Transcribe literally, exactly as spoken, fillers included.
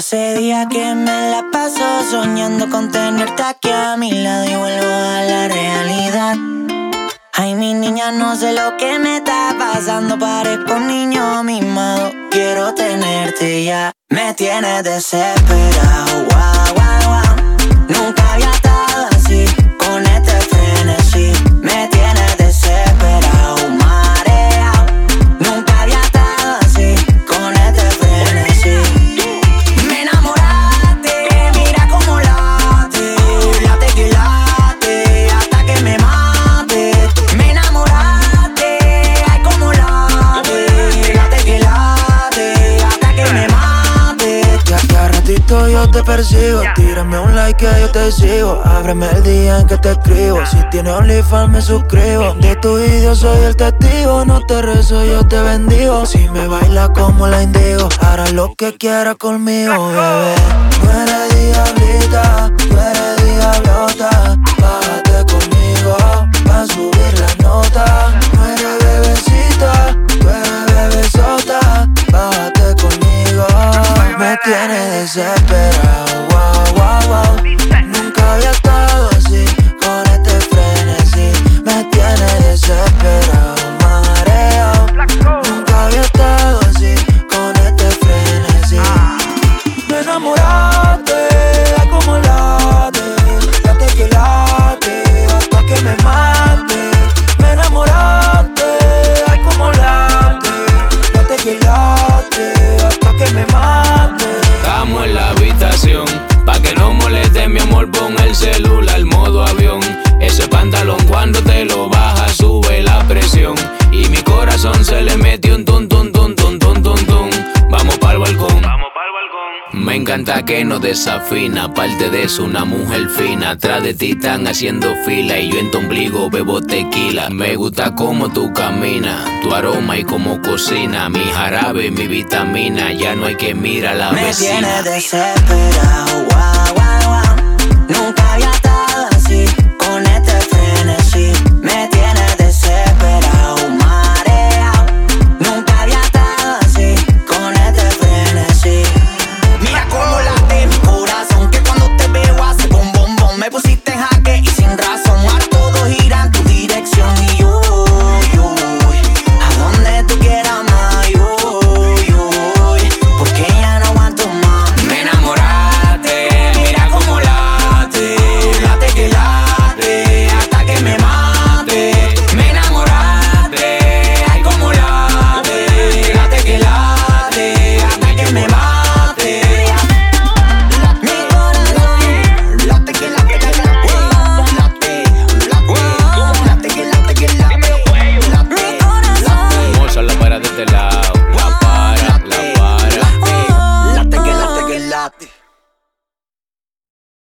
Hace días que me la paso soñando con tenerte aquí a mi lado y vuelvo a la realidad. Ay, mi niña, no sé lo que me está pasando, parezco un niño mimado. Quiero tenerte ya, me tienes desesperado. Wow, wow, wow. Nunca había estado así, con este frenesí. Me tienes desesperado, mareado. Nunca había estado así, con este frenesí. Me enamoraste, mira cómo late, late que late, hasta que me mate. Me enamoraste, ay como late, late que late, hasta que me mate. Ya que a ratito yo te persigo, tírame un like que yo te sigo. Ábreme el día en que te escribo, si tienes OnlyFans me suscribo. De tu video soy el testigo, no te rezo, yo te bendigo. Si me baila como la indigo, harás lo que quieras conmigo, bebé. Tú eres diablita, tú eres diablota. Bájate conmigo, pa' subir la nota. No eres bebecita, tú eres bebesota. Bájate conmigo, me tienes desesperado, wow, wow, wow. Nunca había estado así, con este frenesí. Me tienes desesperado, mareado. Nunca había estado así, con este frenesí. Me enamoraste, ay como late, late que late, hasta que me mate. Me enamoraste, ay como late, late que late, hasta que me mate. Estamos en la habitación, pa' que no moleste mi amor, pon el celular modo avión. Ese pantalón cuando te lo bajas sube la presión y mi corazón se le metió un tun tun tun tun tun tun tun. Vamos pa'l balcón, vamos pa'l balcón. Me encanta que no desafina, aparte de eso una mujer fina. Atrás de ti están haciendo fila y yo en tu ombligo bebo tequila. Me gusta cómo tú caminas, tu aroma y cómo cocina. Mi jarabe, mi vitamina, ya no hay que mirar a la Me vecina. tienes desesperado, wow, wow, wow. Nunca había estado así, con este frenesí. Me tienes desesperado, mareado. Nunca había estado así, con este frenesí. Mira cómo late mi corazón, que cuando te veo hace bom, bom, bom. Me pusiste en jaque y sin razón, a todo gira en tu dirección. Y yo, yo, a donde tú quieras más, yo, yo, porque ya no aguanto más. Me enamoraste, mira cómo late, late que late, hasta que me mate. Me enamoraste, ay como late, late que late, hasta que me mate. Mi corazón, late que late que late, late, late, late que late que late, late. Vamos a la para de este lado.